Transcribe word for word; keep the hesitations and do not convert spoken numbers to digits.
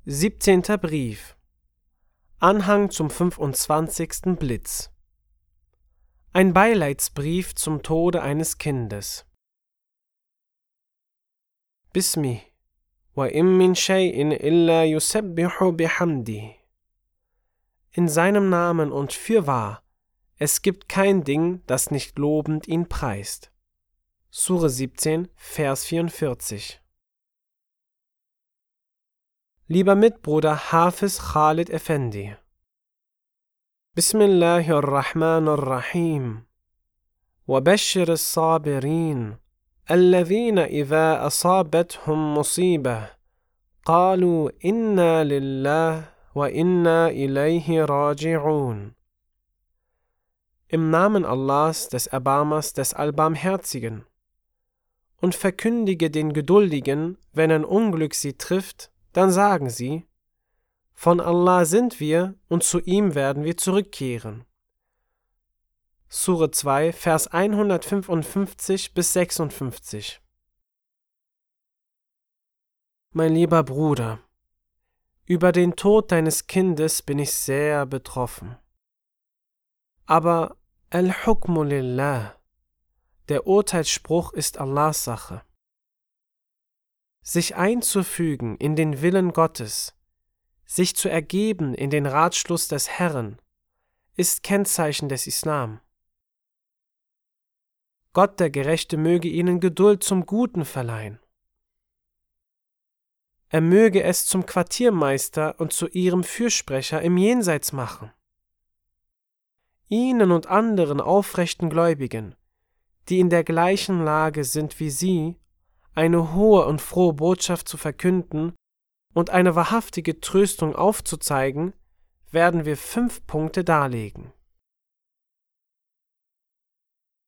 Siebzehnter Brief. Anhang zum fünfundzwanzigsten Blitz. Ein Beileidsbrief zum Tode eines Kindes. Bismi, wa im min shay'in illa yusabbihu bihamdi. In seinem Namen und fürwahr, es gibt kein Ding, das nicht lobend ihn preist. Sure siebzehn, Vers vierundvierzig. Lieber Mitbruder Hafiz Khalid Effendi. Bismillahirrahmanirrahim. Wa bashir as-sabirin, alladhina idha asabathum musibah, qalu inna lillah wa inna ilayhi raji'un. Im Namen Allahs, des Erbarmers, des Allbarmherzigen. Und verkündige den Geduldigen, wenn ein Unglück sie trifft, dann sagen sie, von Allah sind wir und zu ihm werden wir zurückkehren. Sure zwei, Vers hundertfünfundfünfzig bis sechsundfünfzig. Mein lieber Bruder, über den Tod deines Kindes bin ich sehr betroffen. Aber al-Hukmu lillah, der Urteilsspruch ist Allahs Sache. Sich einzufügen in den Willen Gottes, sich zu ergeben in den Ratschluss des Herrn, ist Kennzeichen des Islam. Gott der Gerechte möge ihnen Geduld zum Guten verleihen. Er möge es zum Quartiermeister und zu ihrem Fürsprecher im Jenseits machen. Ihnen und anderen aufrechten Gläubigen, die in der gleichen Lage sind wie sie, eine hohe und frohe Botschaft zu verkünden und eine wahrhaftige Tröstung aufzuzeigen, werden wir fünf Punkte darlegen.